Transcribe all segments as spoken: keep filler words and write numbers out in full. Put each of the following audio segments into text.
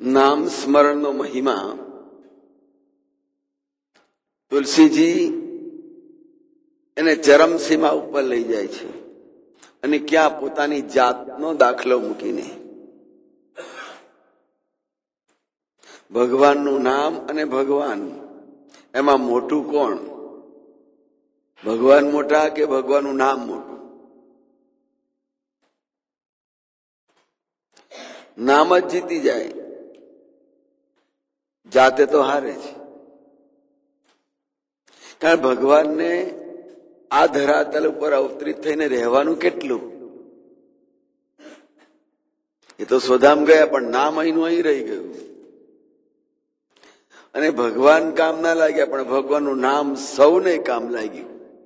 નામ સ્મરણનો મહિમા તુલસીજી એને ચરમસીમા ઉપર લઈ જાય છે અને ક્યાં પોતાની જાતનો દાખલો મૂકીને ભગવાનનું નામ અને ભગવાન એમાં મોટું કોણ? ભગવાન મોટા કે ભગવાનનું નામ મોટું? નામ જ જીતી જાય, જાતે તો હારે છે. કારણ ભગવાનને આ ધરાતલ ઉપર અવતરિત થઈને રહેવાનું કેટલું? એ તો સ્વધામ ગયા, પણ નામ અહીંનું અહીં રહી ગયું. અને ભગવાન કામ ના લાગ્યા, પણ ભગવાનનું નામ સૌને કામ લાગ્યું.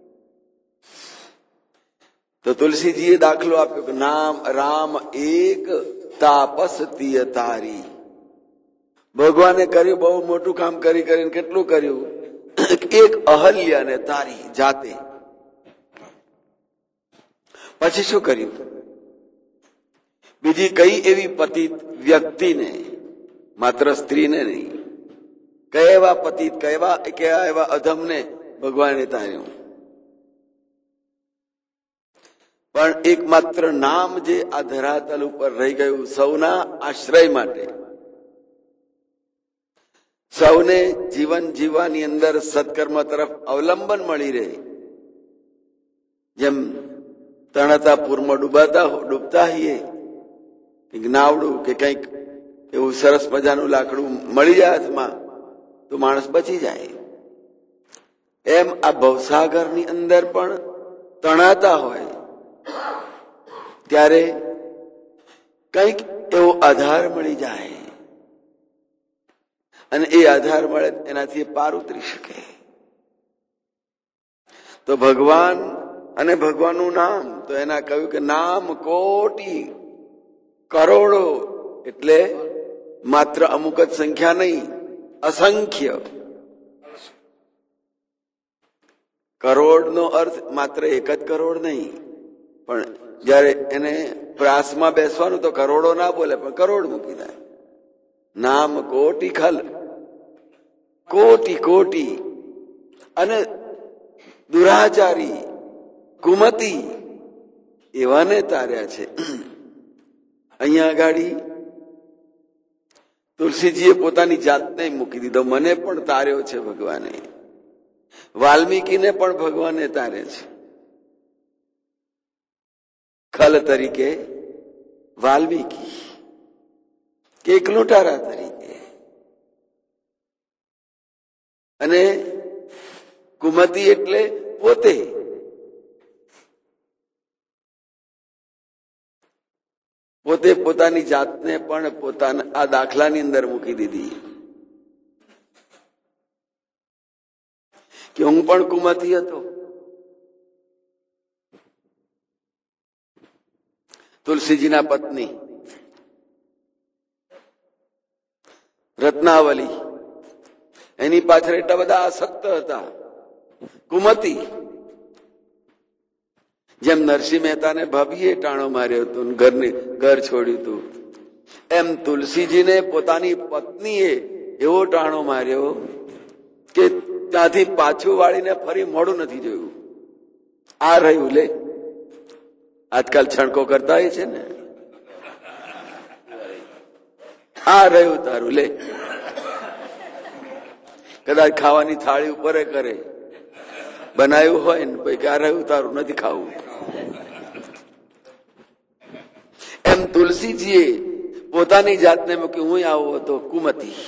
તો તુલસીજીએ દાખલો આપ્યો કે નામ રામ એક તાપસ તિય તારી. ભગવાને કર્યું, બહુ મોટું કામ કરી કરીને કેટલું કર્યું? એક અહલ્યાને તારી જાતે. પછી શું કર્યું? બીજી કઈ એવી પતિત વ્યક્તિને, માત્ર સ્ત્રીને નહીં, કયા એવા પતિત, કયા કયા એવા અધમને ભગવાને તાર્યું? પણ એકમાત્ર નામ જે આ ધરાતલ ઉપર રહી ગયું સૌના આશ્રય માટે, સૌને જીવન જીવવાની અંદર સત્કર્મ તરફ અવલંબન મળી રહે. જેમ તણાતા પૂરમાં ડૂબાતા ડૂબતા હોઈએ, કંઈક નાવડું કે કંઈક એવું સરસ મજાનું લાકડું મળી જાય હાથમાં તો માણસ બચી જાય. એમ આ ભવસાગરની અંદર પણ તણાતા હોય ત્યારે કંઈક એવો આધાર મળી જાય અને એ આધાર મળે એનાથી પાર ઉતરી શકે. તો ભગવાન અને ભગવાનનું નામ, તો એના કહ્યું કે નામ કોટી કરોડો, એટલે માત્ર અમુક જ સંખ્યા નહીં, અસંખ્ય. કરોડનો અર્થ માત્ર એક જ કરોડ નહીં, પણ જયારે એને પ્રાસમાં બેસવાનું તો કરોડો ના બોલે, પણ કરોડ મૂકી દે. નામ કોટી ખલ, કોટી કોટી. અને દુરાચારી કુમતી એવાને તાર્યા છે. અહીંયા આગાડી તુલસીજીએ પોતાની જાતને મૂકી દીધો, મને પણ તાર્યો છે ભગવાને. વાલ્મીકીને પણ ભગવાને તારે છે. ખલ તરીકે વાલ્મીકી, કે એક લૂંટારા તરીકે, અને કુમતી એટલે પોતે. પોતે પોતાની જાતને પણ પોતાના આ દાખલાની અંદર મૂકી દીધી કે હું પણ કુમતી હતો. તુલસીજીના પત્ની રત્નાવલી, એની પાછળ એટલા બધા આસક્ત હતા. કુમતી, જેમ નરસિંહ મહેતાને ભાભીએ ટાણો માર્યો હતો, ઘરને ઘર છોડ્યું હતું, એમ તુલસીજીને પોતાની પત્નીએ એવો ટાણો માર્યો કે ત્યાંથી પાછું વાળીને ફરી મોડું નથી જોયું. આ રહ્યું લે, આજકાલ છણકો કરતા હોય છે ને, આ રહ્યું તારું લે. કદાચ ખાવાની થાળી ઉપર કરે, બનાવ્યું હોય ને પછી આ રહ્યું તારું, નથી ખાવું. એમ તુલસીજીએ પોતાની જાતને મૂકી, હું આવો હતો કુમતી.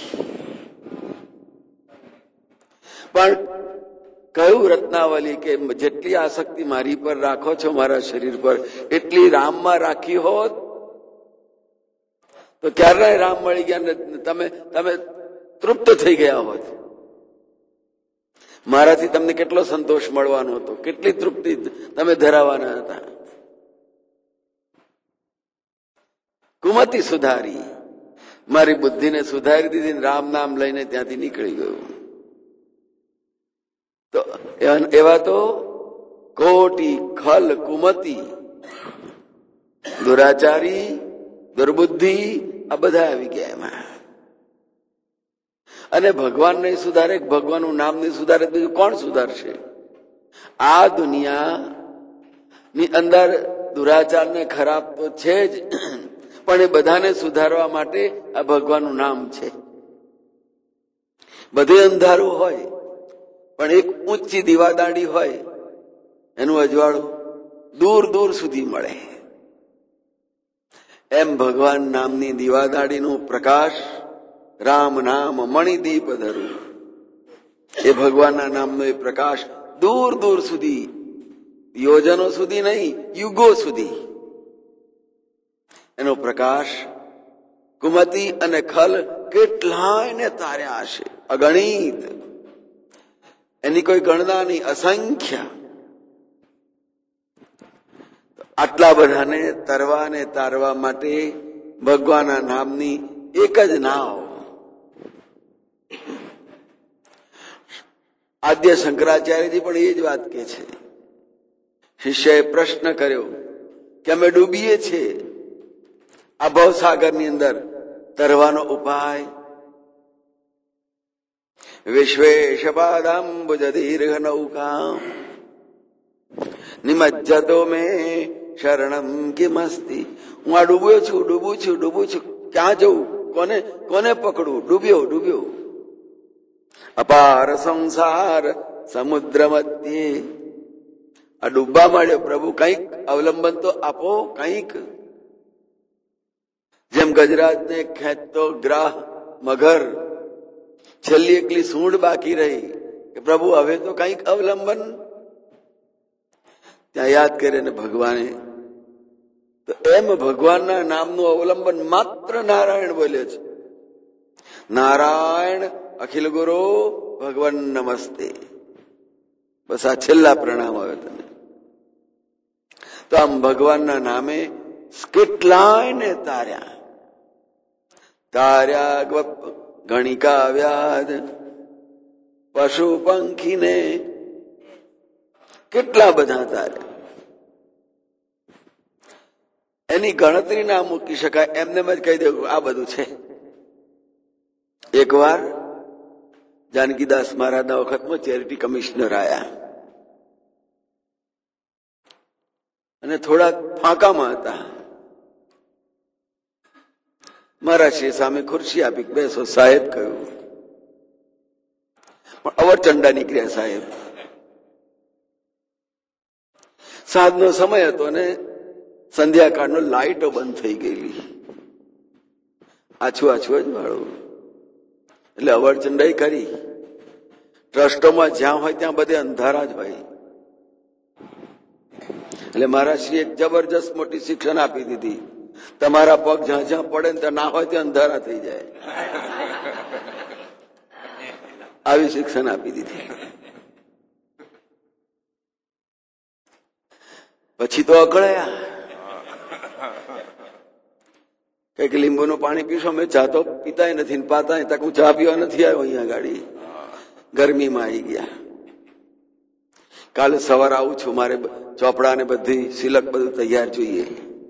પણ કહ્યું રત્નાવલી કે જેટલી આસક્તિ મારી પર રાખો છો, મારા શરીર પર, એટલી રામમાં રાખી હોત તો ક્યારે રામ મળી ગયા ને તમે તમે તૃપ્ત થઈ ગયા હોત. મારાથી તમને કેટલો સંતોષ મળવાનો હતો, કેટલી તૃપ્તિ તમે ધરાવવાના હતા. કુમતી સુધારી, મારી બુદ્ધિને સુધારી દીધી, રામ નામ લઈને ત્યાંથી નીકળી ગયું. તો એવા તો કોટી ખલ કુમતી, દુરાચારી, દુર્બુદ્ધિ, આ બધા આવી ગયા એમાં. અને ભગવાન નહીં સુધારે, ભગવાનનું નામ નહીં સુધારે, બીજું કોણ સુધારશે? આ દુનિયા ની અંદર દુરાચાર ને ખરાબ તો છે જ, પણ એ બધાને સુધારવા માટે આ ભગવાનનું નામ છે. બધે અંધારું હોય પણ એક ઊંચી દીવાદાંડી હોય, એનું અજવાળું દૂર દૂર સુધી મળે. એમ ભગવાન નામની દીવાદાંડીનો પ્રકાશ રામ નામ મણિદીપ ધરું, એ ભગવાનના નામનો એ પ્રકાશ દૂર દૂર સુધી, યોજનો સુધી નહીં, યુગો સુધી એનો પ્રકાશ કુમતી અને ખલ કેટલાય ને તાર્યા હશે, અગણિત, એની કોઈ ગણના નહીં, અસંખ્ય. આટલા બધાને તરવા ને તારવા માટે ભગવાનના નામની એક જ નાવ. આદ્ય શંકરાચાર્યજી પણ એ જ વાત કે છે. શિષ્યએ પ્રશ્ન કર્યો કે અમે ડૂબીએ છીએ આ ભવસાગરની અંદર, તરવાનો ઉપાય? વિશ્વેશ પાદાંબુજ દીર્ઘ નૌકા નિમજ્જતો મે શરણમ કિમસ્તિ. હું આ ડૂબ્યો છું, ડૂબું છું, ડૂબું છું, ક્યાં જવું, કોને કોને પકડું? ડૂબ્યો ડૂબ્યો અપાર સંસાર સમુદ્ર મધ્યે. આ ડૂબવા માંડ્યો, પ્રભુ કંઈક અવલંબન તો આપો, કંઈક. જેમ ગજરાજ ને ખેંચતો ગ્રાહ મગર, છેલ્લી એકલી સૂંઢ બાકી રહી કે પ્રભુ હવે તો કંઈક અવલંબન. ત્યાં યાદ કરે ને ભગવાને, તો એમ ભગવાનના નામનું અવલંબન માત્ર નારાયણ બોલે છે. નારાયણ અખિલ ગુરુ ભગવાન નમસ્તે. બસ આ છેલ્લા પ્રણામ આવે તને. તો આમ ભગવાનના નામે કેટલાય ને તાર્યા, તાર્યા ગણિકા વ્યાધ પશુ પંખીને, કેટલા બધા તાર્યા. એની ગણતરી ના મૂકી શકાય, એમને જ કહી દેવું આ બધું છે. એક વાર જાનકીદાસ મહારાજના વખતમાં ચેરિટી કમિશનર આયા અને થોડા ફાંકામાં હતા. મહારાજશ્રી સામે ખુરશી આપી, બેસો. સાહેબ કહ્યું, પણ અવરચંડા નીકળ્યા સાહેબ. સાંજનો સમય હતો ને સંધ્યાકાળનો લાઈટો બંધ થઈ ગયેલી, આછું આછું જ વાળું. એટલે અવરચંડાઈ કરી. ટ્રસ્ટોમાં જ્યાં હોય ત્યાં બધે અંધારા જ હોય. એટલે મહારાજશ્રી એક જબરજસ્ત મોટી શિક્ષણ આપી દીધી, તમારા પગ જ્યાં જ્યાં પડે ને ત્યાં ના હોય ત્યાં અંધારા થઈ જાય. આવી શિક્ષણ આપી દીધી. પછી તો અકળાયા, કઈક લીંબુનું પાણી પીશો, મેં ચા તો પીતાય નથી, પાતા તક હું ચા પીવા નથી આવ્યો અહીંયા ગાડી, ગરમીમાં આવી ગયા. કાલે સવારે આવું છું, મારે ચોપડા ને બધી સિલક બધું તૈયાર જોઈએ,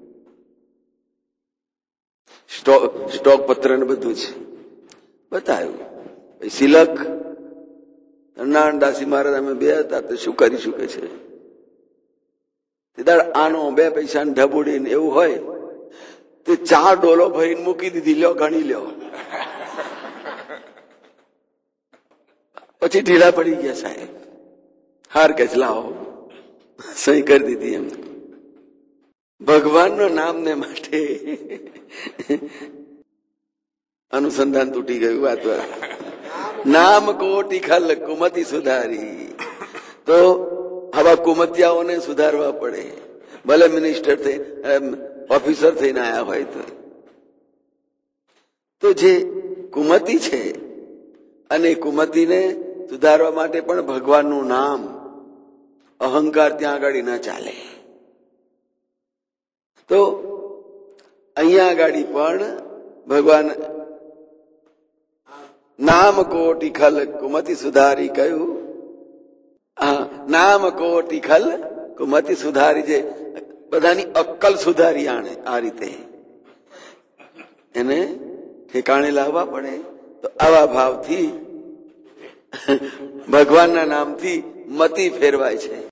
સ્ટોક સ્ટોક પત્ર ને બધું છે. બતાવ્યું સિલક. નારાયણદાસી મહારાજ અમે બે હતા, તો શું કરીશું કે છે, આનો બે પૈસા ને ઢબુડી ને એવું હોય તે ચાર ડોલો ભરીને મૂકી દીધી, લ્યો ગણી લ્યો. પછી ઢીલા પડી ગયા સાહેબ. હાર કે લાવો, સહી કરી દીધી. એમ ભગવાનના નામને માટે અનુસંધાન તૂટી ગયું. વાત નામ કોટી ખલ કુમતી સુધારી. તો આવા કુમતિયાઓને સુધારવા પડે, ભલે મિનિસ્ટર થઈ ઓફિસર થઈને આવ્યા હોય તો. તો જે કુમતી છે, અને કુમતીને સુધારવા માટે પણ ભગવાનનું નામ, અહંકાર ત્યાં આગળ ના ચાલે. તો અહીંયા આગળ પણ ભગવાન નામ કોટી ખલ કુમતી સુધારી કહ્યું. નામ કોટી ખલ કુમતી સુધારી, જે બધાની અક્કલ સુધારી આણે. આ રીતે એને ઠેકાણે લાવવા પડે. તો આવા ભાવથી ભગવાનના નામથી મતિ ફેરવાય છે.